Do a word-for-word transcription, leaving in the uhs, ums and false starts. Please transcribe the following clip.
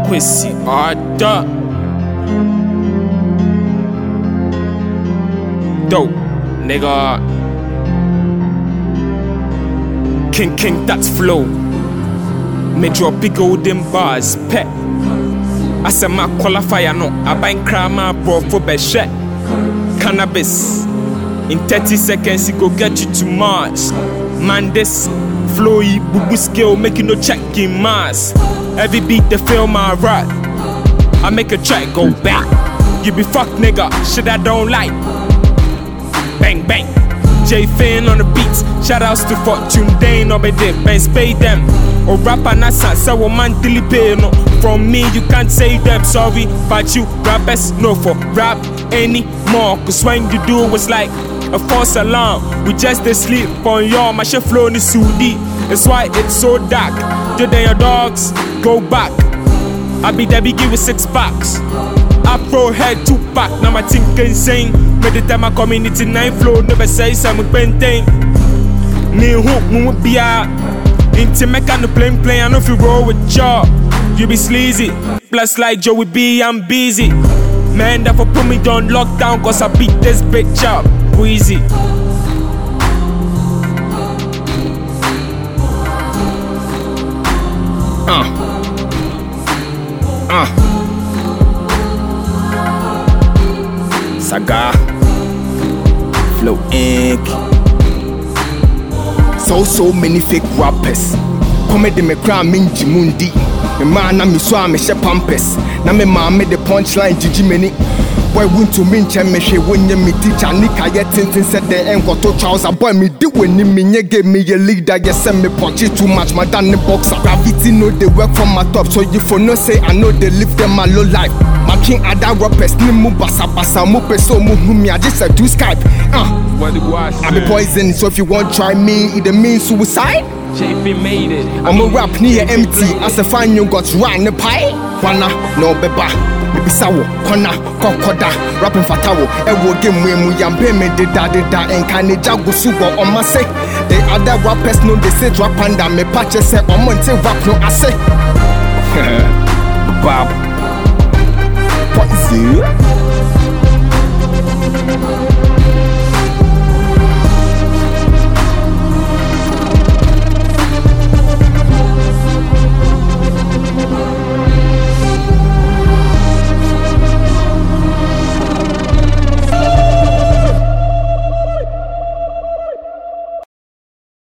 Pussy harder. Dope, nigga. King, king, that's flow. Me drop big golden bars, pet. I said my qualifier, no. I buy crama, bro, for best shit. Cannabis. In thirty seconds, it go get you to Mars. Man, this flowy, boo boo skill, make you no check in Mars. Every beat, the film I rap. I make a track go back. You be fuck nigga, shit I don't like. Bang, bang. J Finn on the beats. Shoutouts to Fortune Dane, or be dip and spay them. Or rapper nasa, so man dilipe no. From me you can't say them sorry, but you rappers no for rap anymore. Cause when you do it's like a false alarm. We just asleep on your my shit flow in the Sudi. That's why it's so dark. Today your dogs go back. I be there be give with six packs. Afro head two pack, now my think insane. By the time I community nine flow, never say some painting. Me hook, me be a into make no plain play, I know if you roll with y'all. You be sleazy, plus like Joey B, I'm busy. Man, that for put me on lockdown, cause I beat this bitch up. Wheezy. Uh. Uh. Saga. Flow Incorporated. So, so many fake rappers. Comedy me cry minji mundi. Me man na me so me she pampers. Na me man me the punchline Gigi many. Boy want to me nche me hwe wonye me teacher nika ye tintin said the enkoto trouser. Boy me di weni me nye give me a leader. Yes send me punch it too much my than the boxer. Gravity know they work from my top. So you for no say I know they live them my low life. My king other rappers ni mu basa basa mu peso mu humi. I just said do Skype. Uh. I be poison, so if you want try me, it means suicide. J F made it. I'm a rap near empty. As a fan you got run the pie. Wana no beba. Bibi sawo, kona, kokoda, rapping fatawo. Ewo game we mu yampe me de da de da and kane jago sugo on my say. The other rappers know they say rap and me patches say on monte rap no I say. Bob. What is it?